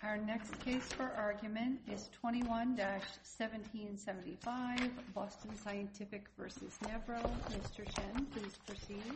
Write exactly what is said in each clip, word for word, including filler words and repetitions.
Our next case for argument is twenty-one dash seventeen seventy-five, Boston Scientific versus Nevro. Mister Shen, please proceed.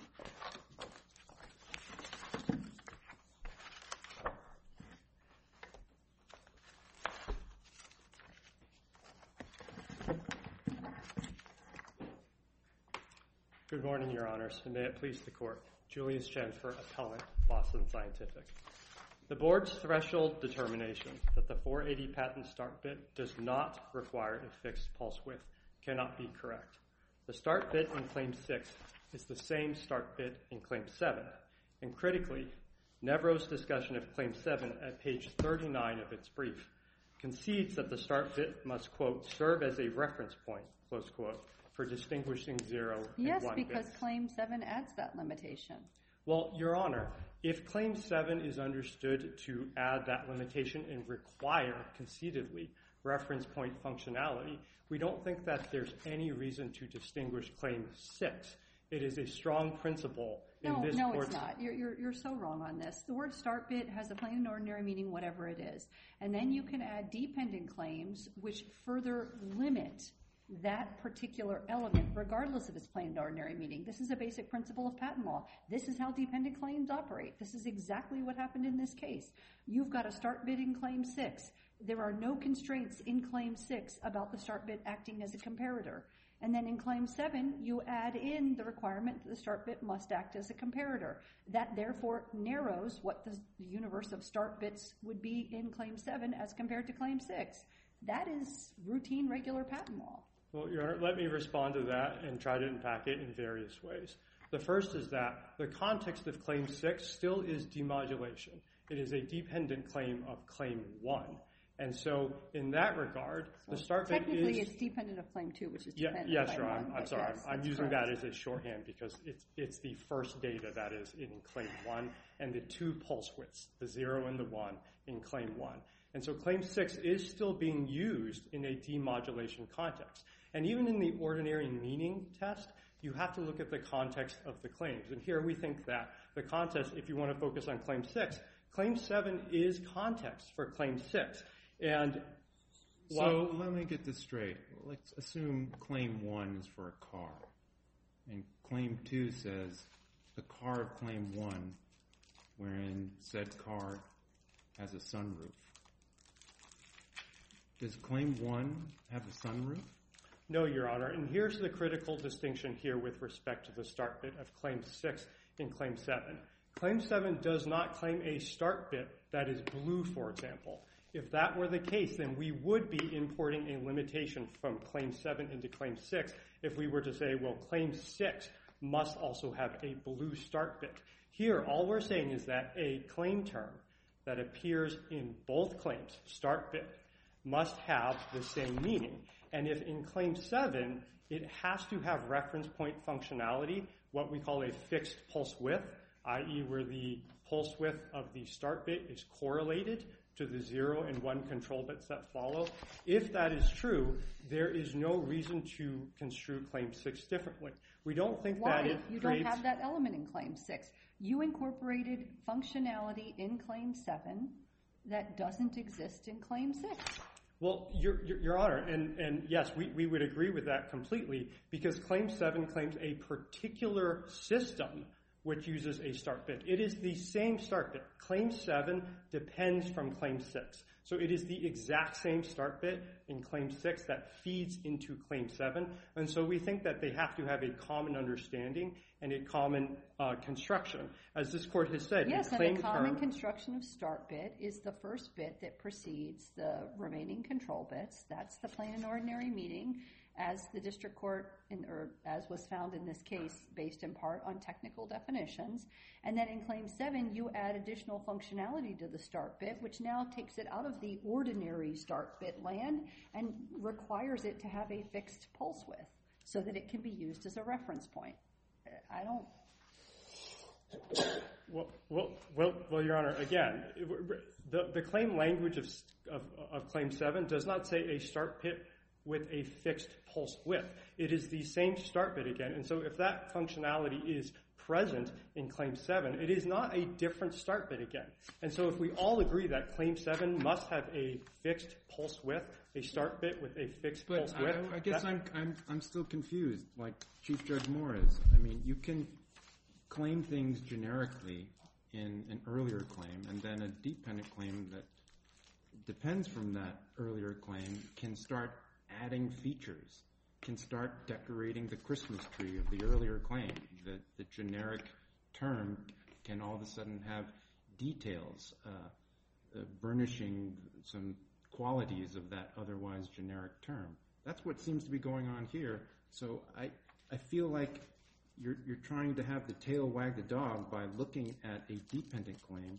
Good morning, Your Honors, and may it please the Court. Julius Chen for Appellant, Boston Scientific. The Board's threshold determination that the four eighty patent start bit does not require a fixed pulse width cannot be correct. The start bit in Claim six is the same start bit in Claim seven, and critically, Nevro's discussion of Claim seven at page thirty-nine of its brief concedes that the start bit must, quote, serve as a reference point, close quote, for distinguishing zero yes, and one bits. Yes, because bits. Claim seven adds that limitation. Well, Your Honor, if Claim seven is understood to add that limitation and require, conceitedly, reference point functionality, we don't think that there's any reason to distinguish Claim six. It is a strong principle in no, this no, Court's... No, it's not. You're, you're, you're so wrong on this. The word start bit has a plain and ordinary meaning, whatever it is. And then you can add dependent claims which further limit that particular element, regardless of its plain and ordinary meaning. This is a basic principle of patent law. This is how dependent claims operate. This is exactly what happened in this case. You've got a start bit in Claim six. There are no constraints in Claim six about the start bit acting as a comparator. And then in Claim seven, you add in the requirement that the start bit must act as a comparator. That therefore narrows what the universe of start bits would be in Claim seven as compared to Claim six. That is routine, regular patent law. Well, Your Honor, let me respond to that and try to unpack it in various ways. The first is that the context of Claim six still is demodulation. It is a dependent claim of Claim one. And so, in that regard, so the start bit is... Technically, it's dependent of Claim two, which is dependent yeah, of yes, Claim Your one. Honor, I'm sorry. Yes, I'm using correct. that as a shorthand because it's, it's the first data that is in Claim one and the two pulse widths, the zero and the one, in Claim one. And so Claim six is still being used in a demodulation context. And even in the ordinary meaning test, you have to look at the context of the claims. And here we think that the context, if you want to focus on Claim six, Claim seven is context for Claim six. And so let me get this straight. Let's assume Claim one is for a car. And Claim two says the car of Claim one, wherein said car has a sunroof. Does Claim one have a sunroof? No, Your Honor, and here's the critical distinction here with respect to the start bit of Claim six in Claim seven. Claim seven does not claim a start bit that is blue, for example. If that were the case, then we would be importing a limitation from Claim seven into Claim six if we were to say, well, Claim six must also have a blue start bit. Here, all we're saying is that a claim term that appears in both claims, start bit, must have the same meaning. And if in Claim seven, it has to have reference point functionality, what we call a fixed pulse width, that is where the pulse width of the start bit is correlated to the zero and one control bits that follow. If that is true, there is no reason to construe Claim six differently. We don't think Why? that it You creates... don't have that element in Claim six. You incorporated functionality in Claim seven that doesn't exist in Claim six. Well, Your, Your, Your Honor, and, and yes, we, we would agree with that completely because Claim seven claims a particular system which uses a start bit. It is the same start bit. Claim seven depends from Claim six. So it is the exact same start bit in Claim six that feeds into Claim seven. And so we think that they have to have a common understanding and a common uh, construction. As this Court has said, yes, the claim and a common term, construction of start bit is the first bit that precedes the remaining control bits. That's the plain and ordinary meaning, as the district court, in, or as was found in this case, based in part on technical definitions. And then in Claim seven, you add additional functionality to the start bit, which now takes it out of the ordinary start bit land and requires it to have a fixed pulse width so that it can be used as a reference point. I don't... Well, well, well, well, Your Honor, again, the, the claim language of, of, of Claim seven does not say a start bit with a fixed pulse width. It is the same start bit again. And so if that functionality is present in Claim seven, it is not a different start bit again. And so if we all agree that Claim seven must have a fixed pulse width, a start bit with a fixed but pulse width. I, I guess that, I'm, I'm, I'm still confused, like Chief Judge Moore is. I mean, you can claim things generically in an earlier claim, and then a dependent claim that depends from that earlier claim can start adding features, can start decorating the Christmas tree of the earlier claim. The, the generic term can all of a sudden have details, uh, uh, burnishing some qualities of that otherwise generic term. That's what seems to be going on here. So I, I feel like you're, you're trying to have the tail wag the dog by looking at a dependent claim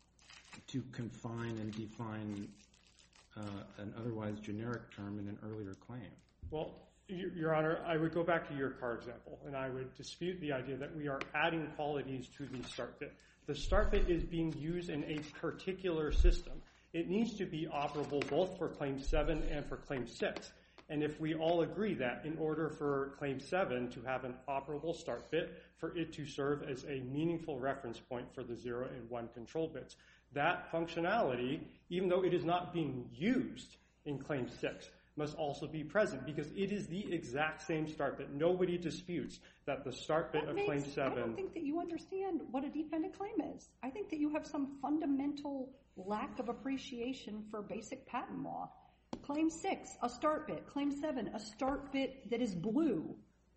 to confine and define uh, an otherwise generic term in an earlier claim. Well, Your Honor, I would go back to your car example, and I would dispute the idea that we are adding qualities to the start bit. The start bit is being used in a particular system. It needs to be operable both for Claim seven and for Claim six. And if we all agree that in order for Claim seven to have an operable start bit, for it to serve as a meaningful reference point for the zero and one control bits, that functionality, even though it is not being used in Claim six, must also be present because it is the exact same start bit. Nobody disputes that the start bit That of makes, Claim seven... I don't think that you understand what a dependent claim is. I think that you have some fundamental lack of appreciation for basic patent law. Claim six, a start bit. Claim seven, a start bit that is blue.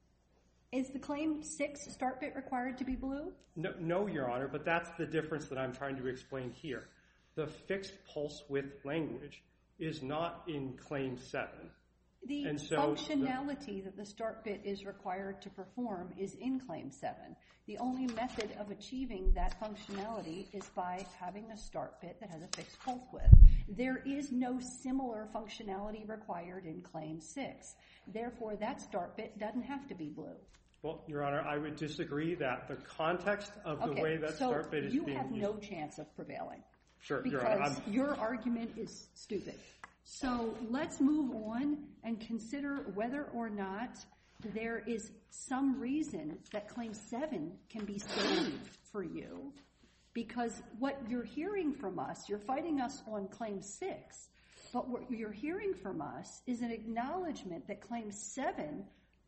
Is the Claim six start bit required to be blue? No, no, Your Honor, but that's the difference that I'm trying to explain here. The fixed pulse width language is not in Claim seven. The and so functionality the, that the start bit is required to perform is in Claim seven. The only method of achieving that functionality is by having a start bit that has a fixed pulse width. There is no similar functionality required in Claim six. Therefore, that start bit doesn't have to be blue. Well, Your Honor, I would disagree that the context of the okay, way that so start bit is you being have used... no chance of prevailing. Sure, because Your Honor. I'm, your argument is stupid. So let's move on and consider whether or not there is some reason that Claim seven can be saved for you, because what you're hearing from us, you're fighting us on Claim six, but what you're hearing from us is an acknowledgement that Claim seven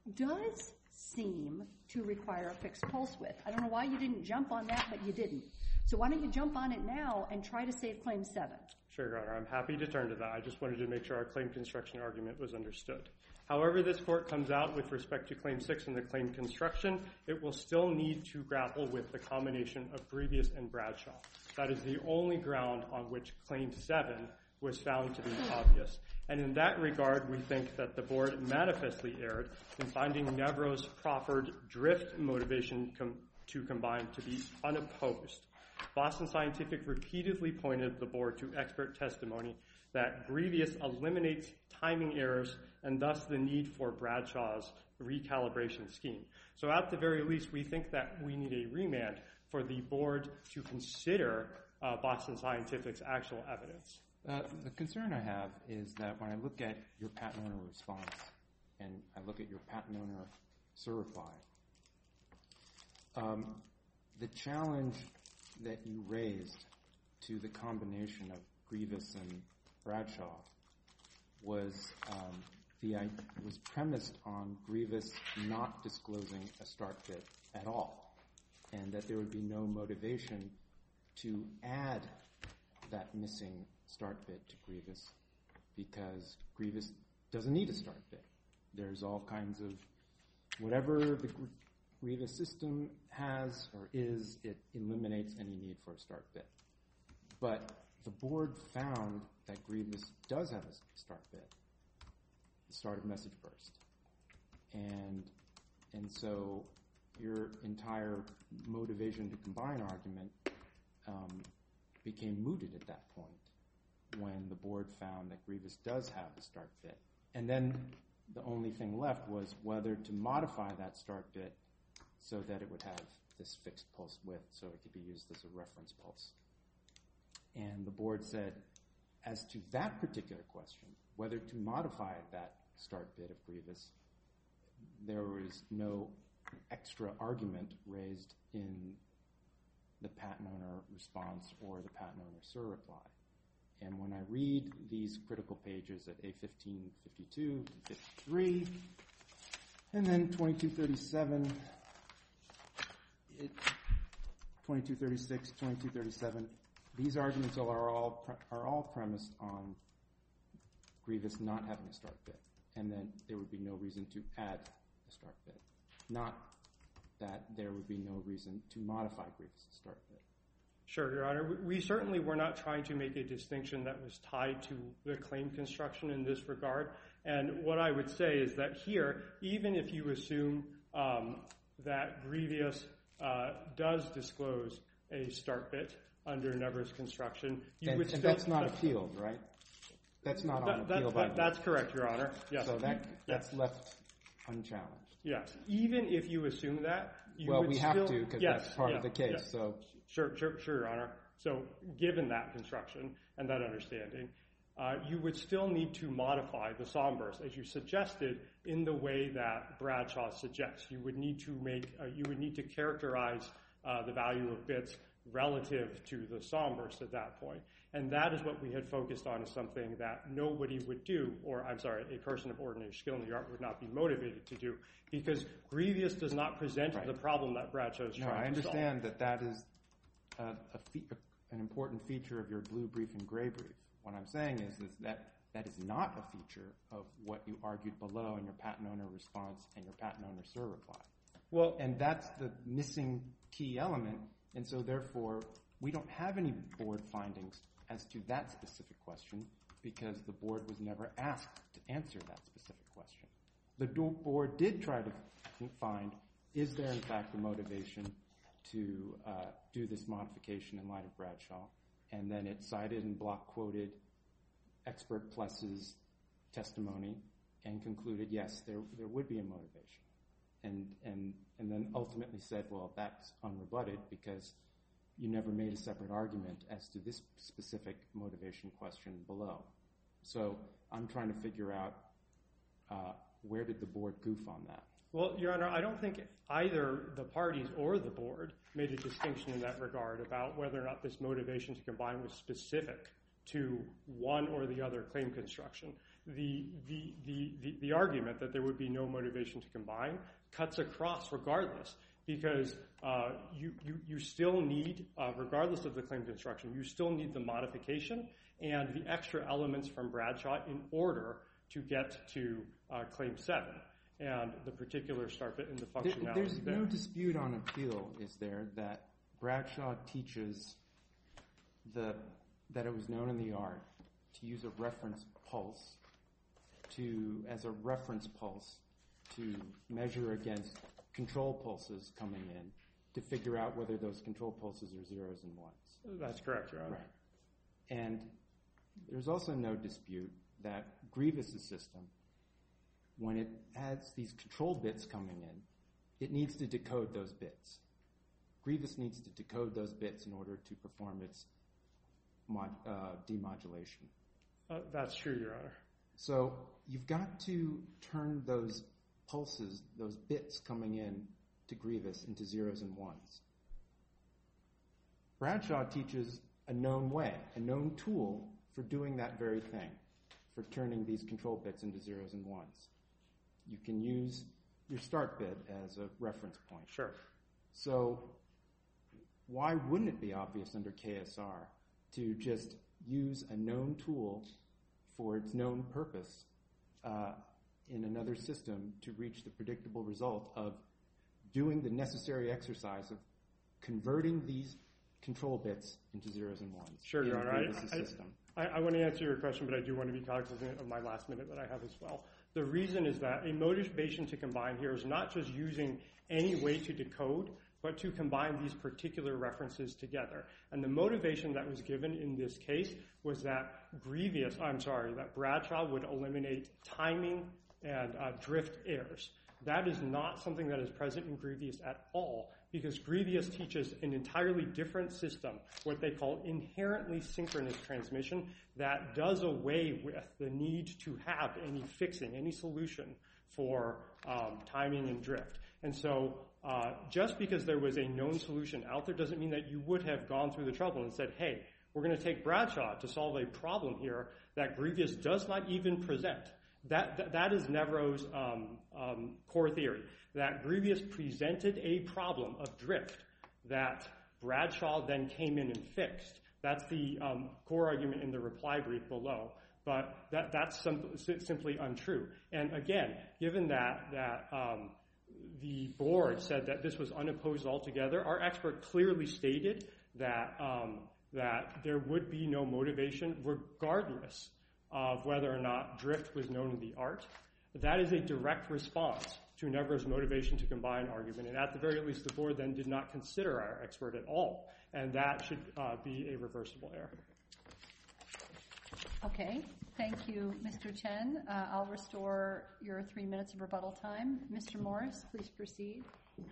does seem to require a fixed pulse width. I don't know why you didn't jump on that, but you didn't. So why don't you jump on it now and try to save Claim seven? Sure, Your Honor. I'm happy to turn to that. I just wanted to make sure our claim construction argument was understood. However this court comes out with respect to Claim six and the claim construction, it will still need to grapple with the combination of Grievous and Bradshaw. That is the only ground on which Claim seven was found to be obvious. And in that regard, we think that the board manifestly erred in finding Nevro's proffered drift motivation com- to combine to be unopposed. Boston Scientific repeatedly pointed the board to expert testimony that Grievous eliminates timing errors and thus the need for Bradshaw's recalibration scheme. So at the very least, we think that we need a remand for the board to consider uh, Boston Scientific's actual evidence. Uh, the concern I have is that when I look at your patent owner response and I look at your patent owner certify, um, the challenge that you raised to the combination of Grievous and Bradshaw was um, the was premised on Grievous not disclosing a start bit at all, and that there would be no motivation to add that missing start bit to Grievous because Grievous doesn't need a start bit. There's all kinds of whatever the Grievous system has or is, it eliminates any need for a start bit. But the board found that Grievous does have a start bit, the start of message burst. And, and so your entire motivation to combine argument um, became mooted at that point when the board found that Grievous does have a start bit. And then the only thing left was whether to modify that start bit so that it would have this fixed pulse width so it could be used as a reference pulse. And the board said, as to that particular question, whether to modify that start bit of Grievous, there was no extra argument raised in the patent owner response or the patent owner SIR reply. And when I read these critical pages at A fifteen fifty-two to fifty-three, and then twenty-two thirty-seven, it, twenty-two thirty-six, twenty-two thirty-seven, these arguments are all are all premised on Grievous not having a start bit, and then there would be no reason to add a start bit, not that there would be no reason to modify Grievous' start bit. Sure, Your Honor. We certainly were not trying to make a distinction that was tied to the claim construction in this regard. And what I would say is that here, even if you assume um, that Grievous uh, does disclose a start bit under Nevers construction, you and, would and still... that's not appealed, right? That's not that, on that, appeal that, by That's correct, Your Honor. Yes. So that, that's yes. left unchallenged. Yes. Even if you assume that, you well, would we still... have to because yes, that's part yeah, of the case. yeah. So Sure, sure, sure, Your Honor. So given that construction and that understanding, uh, you would still need to modify the Sombers, as you suggested, in the way that Bradshaw suggests. You would need to make, uh, you would need to characterize uh, the value of bits relative to the Sombers at that point. And that is what we had focused on as something that nobody would do, or I'm sorry, a person of ordinary skill in the art would not be motivated to do, because Grievous does not present right. the problem that Bradshaw is no, trying I to solve. No, I understand that that is a, a fe- an important feature of your blue brief and gray brief. What I'm saying is, is that that is not a feature of what you argued below in your patent owner response and your patent owner SIR reply. Well, and that's the missing key element, and so therefore we don't have any board findings as to that specific question because the board was never asked to answer that specific question. The do- board did try to find, is there in fact a motivation to uh, do this modification in light of Bradshaw, and then it cited and block quoted Expert Plus's testimony and concluded, yes, there there would be a motivation. And and and then ultimately said, well, that's unrebutted because you never made a separate argument as to this specific motivation question below. So I'm trying to figure out uh, where did the board goof on that? Well, Your Honor, I don't think either the parties or the board made a distinction in that regard about whether or not this motivation to combine was specific to one or the other claim construction. The the the the, the argument that there would be no motivation to combine cuts across regardless, because uh, you, you you still need, uh, regardless of the claim construction, you still need the modification and the extra elements from Bradshaw in order to get to uh, Claim seven and the particular start bit in the functionality. There's there. no dispute on appeal, is there, that Bradshaw teaches the that it was known in the art to use a reference pulse to as a reference pulse to measure against control pulses coming in to figure out whether those control pulses are zeros and ones. That's correct, Your Honor. Right. And there's also no dispute that Grievous' system, when it has these control bits coming in, it needs to decode those bits. Grievous needs to decode those bits in order to perform its mod, uh, demodulation. Uh, that's true, Your Honor. So you've got to turn those pulses, those bits coming in to Grievous into zeros and ones. Bradshaw teaches a known way, a known tool for doing that very thing, for turning these control bits into zeros and ones. You can use your start bit as a reference point. Sure. So why wouldn't it be obvious under K S R to just use a known tool for its known purpose uh, in another system to reach the predictable result of doing the necessary exercise of converting these control bits into zeros and ones? Sure, Your Honor. I, system. I, I want to answer your question, but I do want to be cognizant of my last minute that I have as well. The reason is that a motivation to combine here is not just using any way to decode, but to combine these particular references together. And the motivation that was given in this case was that Grievous, I'm sorry, that Bradshaw would eliminate timing and uh, drift errors. That is not something that is present in Grievous at all, because Grievous teaches an entirely different system, what they call inherently synchronous transmission, that does away with the need to have any fixing, any solution for um, timing and drift. And so uh, just because there was a known solution out there doesn't mean that you would have gone through the trouble and said, hey, we're going to take Bradshaw to solve a problem here that Grievous does not even present. That that, that is Nevro's um, um, core theory, that Grievous presented a problem of drift that Bradshaw then came in and fixed. That's the um, core argument in the reply brief below. But that, that's some, simply untrue. And again, given that, that um, the board said that this was unopposed altogether, our expert clearly stated that um, that there would be no motivation regardless of whether or not drift was known in the art. That is a direct response to Nevro's motivation to combine argument. And at the very least, the board then did not consider our expert at all. And that should uh, be a reversible error. Okay, thank you, Mister Chen. Uh, I'll restore your three minutes of rebuttal time. Mister Morris, please proceed.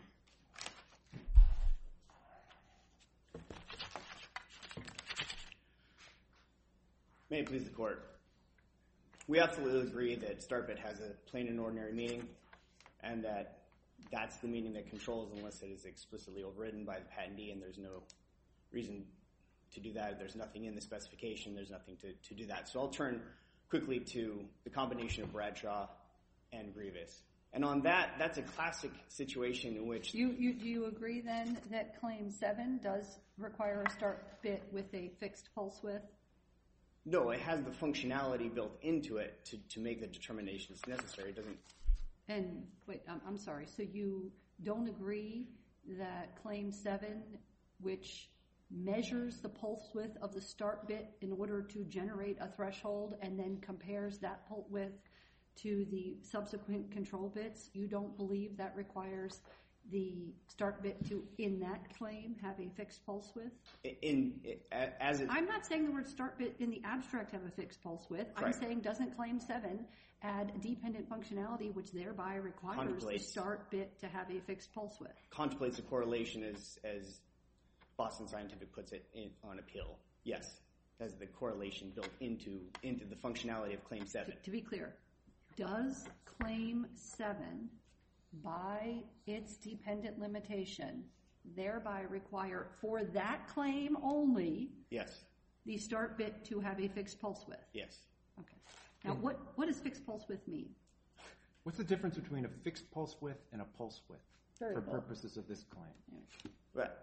May it please the Court. We absolutely agree that start bit has a plain and ordinary meaning, and that that's the meaning that controls unless it is explicitly overridden by the patentee, and there's no reason to do that. There's nothing in the specification. There's nothing to, to do that. So I'll turn quickly to the combination of Bradshaw and Grievous. And on that, that's a classic situation in which... You, you, do you agree, then, that Claim seven does require a start bit with a fixed pulse width? No, it has the functionality built into it to, to make the determinations necessary. It doesn't... And, wait, I'm, I'm sorry. So you don't agree that Claim seven, which measures the pulse width of the start bit in order to generate a threshold and then compares that pulse width to the subsequent control bits, you don't believe that requires the start bit to, in that claim, have a fixed pulse width? In, in as it, I'm not saying the word start bit in the abstract have a fixed pulse width. Right. I'm saying doesn't Claim seven add dependent functionality which thereby requires the start bit to have a fixed pulse width? Contemplates a correlation as, as Boston Scientific puts it in, on appeal. Yes, has the correlation built into, into the functionality of Claim seven. To, to be clear, does Claim seven, by its dependent limitation, thereby require, for that claim only, yes, the start bit to have a fixed pulse width? Yes. Okay. Now, what, what does fixed pulse width mean? What's the difference between a fixed pulse width and a pulse width Very for well. purposes of this claim? Yeah. But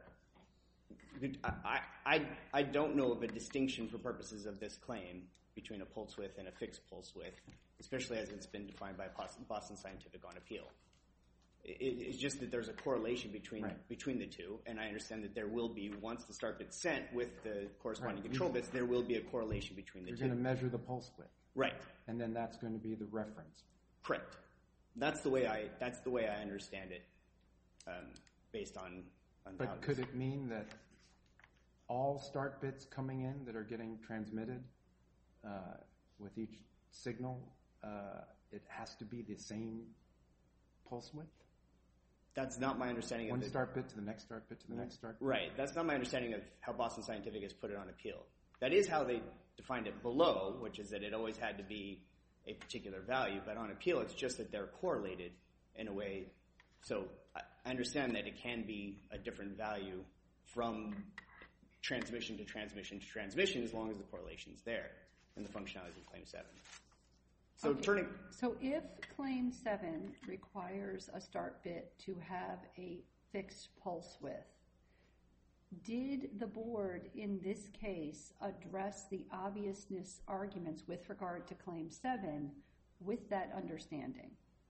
I, I, I don't know of a distinction for purposes of this claim between a pulse width and a fixed pulse width, especially as it's been defined by Boston Scientific on appeal. It, it's just that there's a correlation between right. between the two, and I understand that there will be, once the start bit's sent with the corresponding right. control bits, there will be a correlation between the You're two. You're going to measure the pulse width. Right. And then that's going to be the reference. Correct. That's the way I, that's the way I understand it, um, based on, on But how could it mean that all start bits coming in that are getting transmitted uh, with each signal, uh, it has to be the same pulse width? That's not my understanding One of it. One start bit to the next start bit to the next start bit? Right. That's not my understanding of how Boston Scientific has put it on appeal. That is how they defined it below, which is that it always had to be a particular value, but on appeal it's just that they're correlated in a way. So I understand that it can be a different value from transmission to transmission to transmission as long as the correlation's there in the functionality of Claim seven. So okay. turning... So if Claim seven requires a start bit to have a fixed pulse width, did the board in this case address the obviousness arguments with regard to Claim seven with that understanding?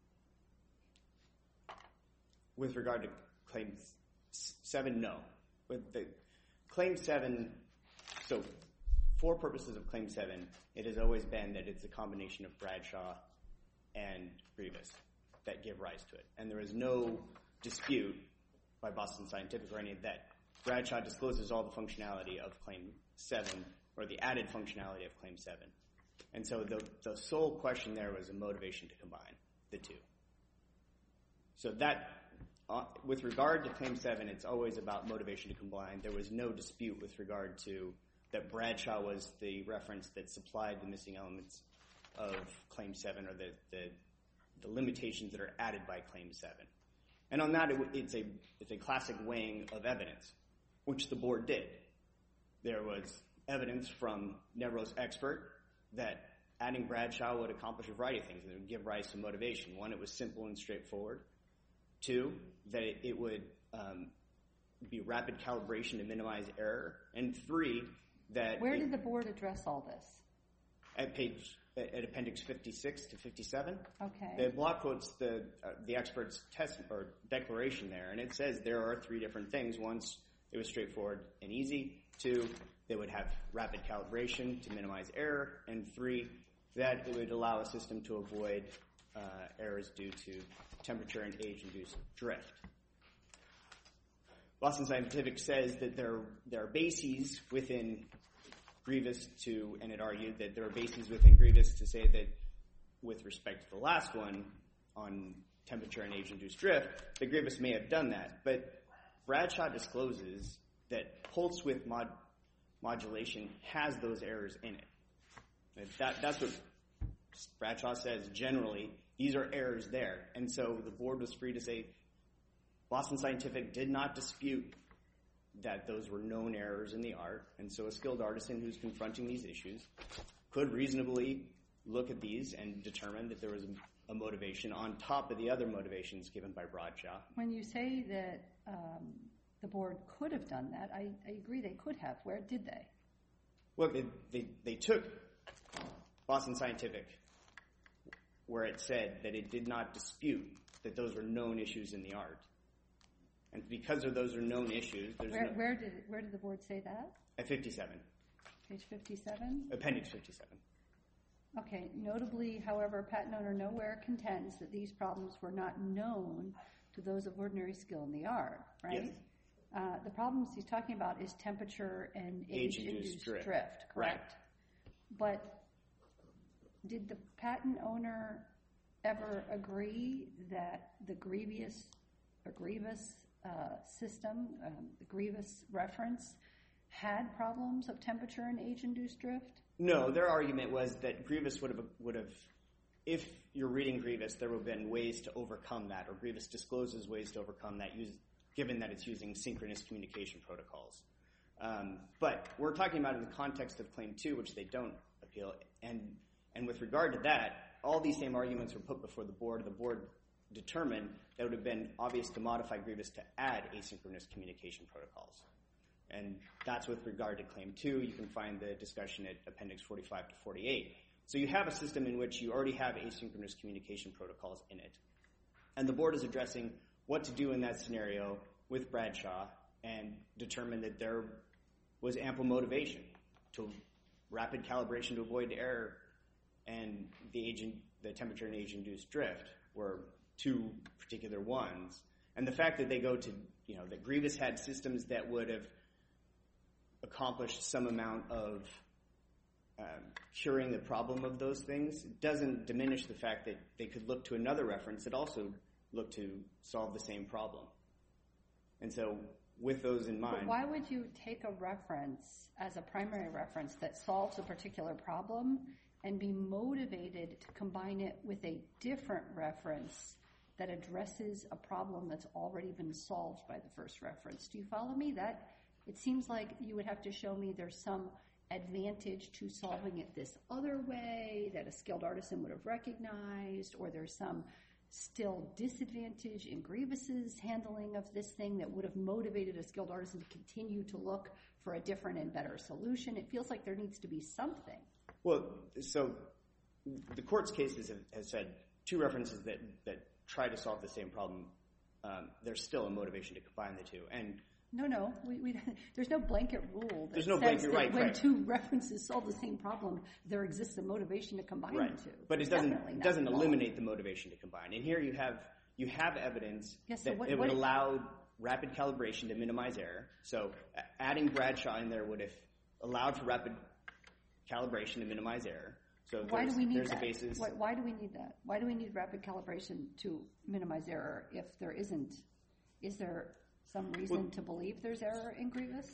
With regard to Claim seven, no. With the Claim seven, so for purposes of Claim seven, it has always been that it's a combination of Bradshaw and Grievous that give rise to it. And there is no dispute by Boston Scientific or any of that. Bradshaw discloses all the functionality of Claim seven, or the added functionality of Claim seven. And so the, the sole question there was a motivation to combine the two. So that, uh, with regard to Claim seven, it's always about motivation to combine. There was no dispute with regard to that Bradshaw was the reference that supplied the missing elements of Claim seven, or the, the, the limitations that are added by Claim seven. And on that, it, it's a it's a classic weighing of evidence, which the board did. There was evidence from Nevro's expert that adding Bradshaw would accomplish a variety of things. It would give rise to motivation. One, it was simple and straightforward. Two, that it, it would um, be rapid calibration to minimize error. And three, that... Where it, did the board address all this? At page, at appendix fifty-six to fifty-seven. Okay. The block quotes the uh, the expert's test or declaration there, and it says there are three different things. One, it was straightforward and easy. Two, they would have rapid calibration to minimize error. And three, that it would allow a system to avoid uh, errors due to temperature and age-induced drift. Boston Scientific says that there, there are bases within Grievous to, and it argued that there are bases within Grievous to say that with respect to the last one on temperature and age-induced drift, that Grievous may have done that. But Bradshaw discloses that pulse width mod, modulation has those errors in it. That, that's what Bradshaw says generally. These are errors there. And so the board was free to say Boston Scientific did not dispute that those were known errors in the art, and so a skilled artisan who's confronting these issues could reasonably look at these and determine that there was a, a motivation on top of the other motivations given by Bradshaw. When you say that um, the board could have done that, I, I agree they could have. Where did they? Well, they, they, they took Boston Scientific where it said that it did not dispute that those were known issues in the art. And because of those are known issues, there's where, no... Where did, where did the board say that? At fifty-seven. Page fifty-seven? Appendix fifty-seven. Okay. Notably, however, patent owner nowhere contends that these problems were not known to those of ordinary skill in the art, right? Yes. Uh, the problems he's talking about is temperature and Age-induced age-induced drift. drift, correct? Right. But did the patent owner ever agree that the grievous, or grievous uh, system, um, the grievous reference, had problems of temperature and age-induced drift? No, their argument was that Grievous would have, would have, if you're reading Grievous, there would have been ways to overcome that, or Grievous discloses ways to overcome that, use, given that it's using synchronous communication protocols. Um, but we're talking about in the context of Claim two, which they don't appeal, and and with regard to that, all these same arguments were put before the board. The board determined that it would have been obvious to modify Grievous to add asynchronous communication protocols. And that's with regard to Claim two. You can find the discussion at Appendix forty-five to forty-eight. So you have a system in which you already have asynchronous communication protocols in it. And the board is addressing what to do in that scenario with Bradshaw and determined that there was ample motivation to rapid calibration to avoid error, and the agent, the temperature and age-induced drift were two particular ones. And the fact that they go to, you know, that Grievous had systems that would have accomplished some amount of um, curing the problem of those things doesn't diminish the fact that they could look to another reference that also looked to solve the same problem. And so with those in mind... But why would you take a reference as a primary reference that solves a particular problem and be motivated to combine it with a different reference that addresses a problem that's already been solved by the first reference? Do you follow me? That it seems like you would have to show me there's some advantage to solving it this other way that a skilled artisan would have recognized, or there's some still disadvantage in Grievous's handling of this thing that would have motivated a skilled artisan to continue to look for a different and better solution. It feels like there needs to be something. Well, so the court's cases have, have said two references that, that try to solve the same problem. Um, there's still a motivation to combine the two. And No, no. We, we, there's no blanket rule that There's no says blanket, that right, when right. two references solve the same problem, there exists a motivation to combine right. the two. But it Definitely doesn't not doesn't the law. eliminate the motivation to combine. And here you have you have evidence Yes, so that what- it would what- allow rapid calibration to minimize error. So uh, adding Bradshaw in there would have allowed for rapid calibration to minimize error. So Why there's, do we need there's that? a basis. Why, why do we need that? Why do we need rapid calibration to minimize error if there isn't? Is there some reason Well- to believe there's error in Grievous?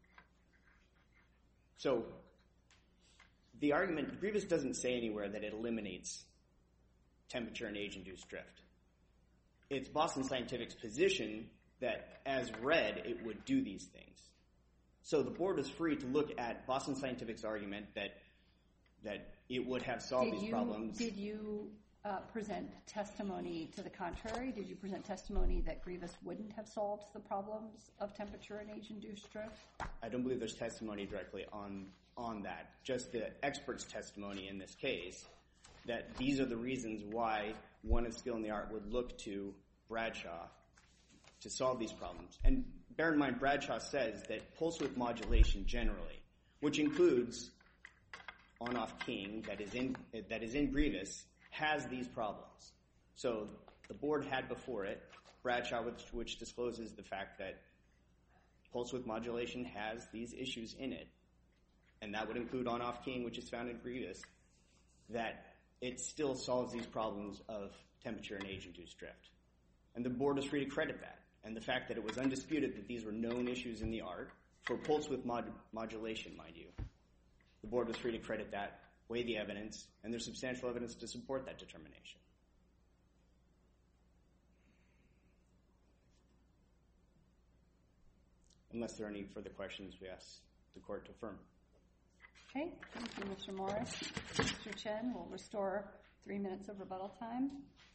So the argument, Grievous doesn't say anywhere that it eliminates temperature and age-induced drift. it's Boston Scientific's position that, as read, it would do these things. So the board was free to look at Boston Scientific's argument that that it would have solved Did these you, problems. Did you uh, present testimony to the contrary? Did you present testimony that Grievous wouldn't have solved the problems of temperature and age-induced drift? I don't believe there's testimony directly on on that. Just the expert's testimony in this case, that these are the reasons why one of skill in the art would look to Bradshaw to solve these problems. And bear in mind, Bradshaw says that pulse width modulation generally, which includes on-off keying that is in that is in Grievous, has these problems. So the board had before it Bradshaw, which, which discloses the fact that pulse width modulation has these issues in it, and that would include on-off keying, which is found in Grievous, that it still solves these problems of temperature and age-induced drift. And the board was free to credit that. And the fact that it was undisputed that these were known issues in the art, for pulse width mod- modulation, mind you, the board was free to credit that, weigh the evidence, and there's substantial evidence to support that determination. Unless there are any further questions, we ask the court to affirm. Okay, thank you, Mister Morris. Mister Chen will restore three minutes of rebuttal time.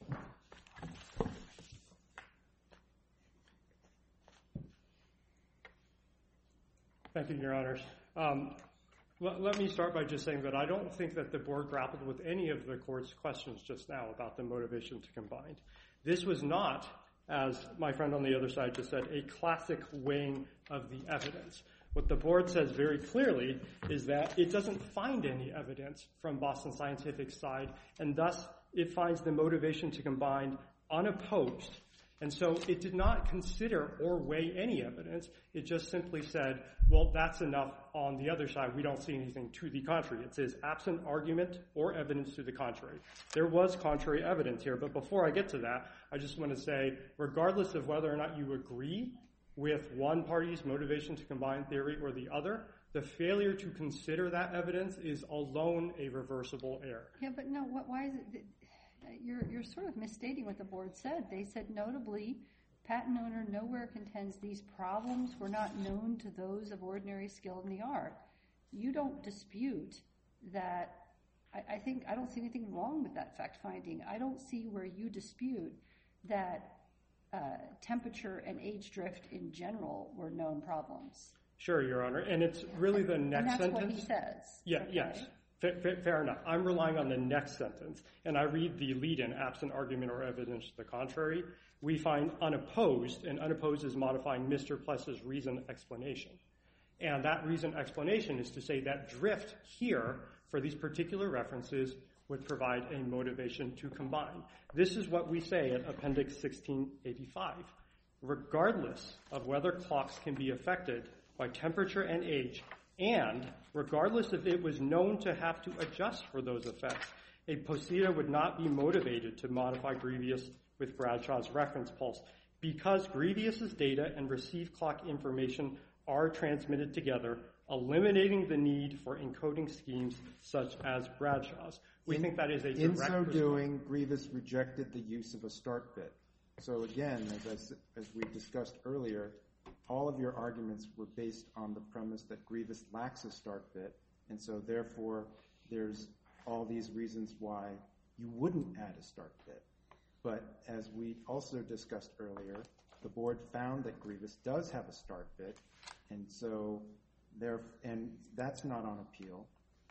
Thank you, Your Honors. Um, let, let me start by just saying that I don't think that the board grappled with any of the court's questions just now about the motivation to combine. This was not, as my friend on the other side just said, a classic weighing of the evidence. What the board says very clearly is that it doesn't find any evidence from Boston Scientific's side, and thus it finds the motivation to combine unopposed. And so it did not consider or weigh any evidence. It just simply said, well, that's enough on the other side. We don't see anything to the contrary. It says absent argument or evidence to the contrary. There was contrary evidence here, but before I get to that, I just want to say, regardless of whether or not you agree with one party's motivation to combine theory or the other, the failure to consider that evidence is alone a reversible error. Yeah, but no, what, why is it... You're, you're sort of misstating what the board said. They said, notably, patent owner nowhere contends these problems were not known to those of ordinary skill in the art. You don't dispute that. I, I think I don't see anything wrong with that fact finding. I don't see where you dispute that uh, temperature and age drift in general were known problems. Sure, Your Honor, and it's really the next and that's sentence. What he says. Yeah, okay. yes. Fair enough. I'm relying on the next sentence, and I read the lead-in, absent argument or evidence to the contrary. We find unopposed, and unopposed is modifying Mister Pless's reason explanation. And that reason explanation is to say that drift here, for these particular references, would provide a motivation to combine. This is what we say at Appendix sixteen eighty-five. Regardless of whether clocks can be affected by temperature and age, and regardless if it was known to have to adjust for those effects, a posita would not be motivated to modify Grievous with Bradshaw's reference pulse because Grievous's data and received clock information are transmitted together, eliminating the need for encoding schemes such as Bradshaw's. We in, think that is a direct In so response. doing, Grievous rejected the use of a start bit. So again, as, I, as we discussed earlier, all of your arguments were based on the premise that Grievous lacks a start bit, and so therefore there's all these reasons why you wouldn't add a start bit. But as we also discussed earlier, the board found that Grievous does have a start bit, and so there, and that's not on appeal.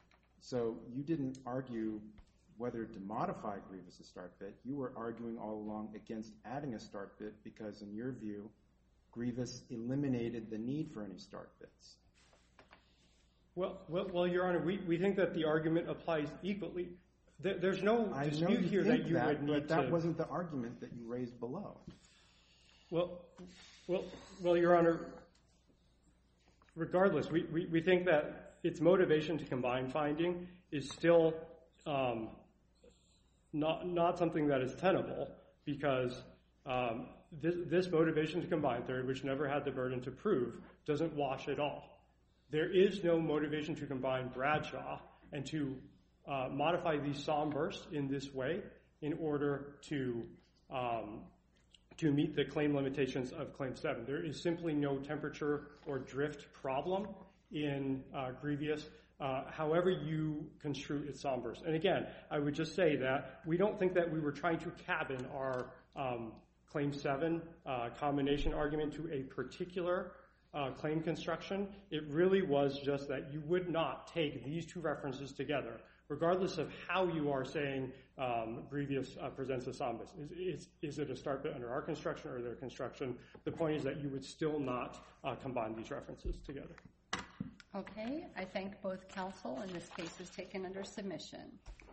So you didn't argue whether to modify Grievous's start bit. You were arguing all along against adding a start bit because, in your view, Grievous eliminated the need for any start bits. Well, well, well Your Honor, we, we think that the argument applies equally. There, there's no I dispute know you here think that you that, would need but that to... wasn't the argument that you raised below. Well, well, well, Your Honor, regardless, we, we, we think that its motivation to combine finding is still um, not, not something that is tenable because... Um, This, this motivation to combine theory, which never had the burden to prove, doesn't wash at all. There is no motivation to combine Bradshaw and to uh, modify these psalm bursts in this way in order to um, to meet the claim limitations of Claim seven. There is simply no temperature or drift problem in uh, Grievous, uh, however you construe its sombrous. And again, I would just say that we don't think that we were trying to cabin our um, Claim seven uh, combination argument to a particular uh, claim construction. It really was just that you would not take these two references together, regardless of how you are saying um, Grievous uh, presents a sombrous. Is, is, is it a start bit under our construction or their construction? The point is that you would still not uh, combine these references together. Okay, I thank both counsel, and this case is taken under submission.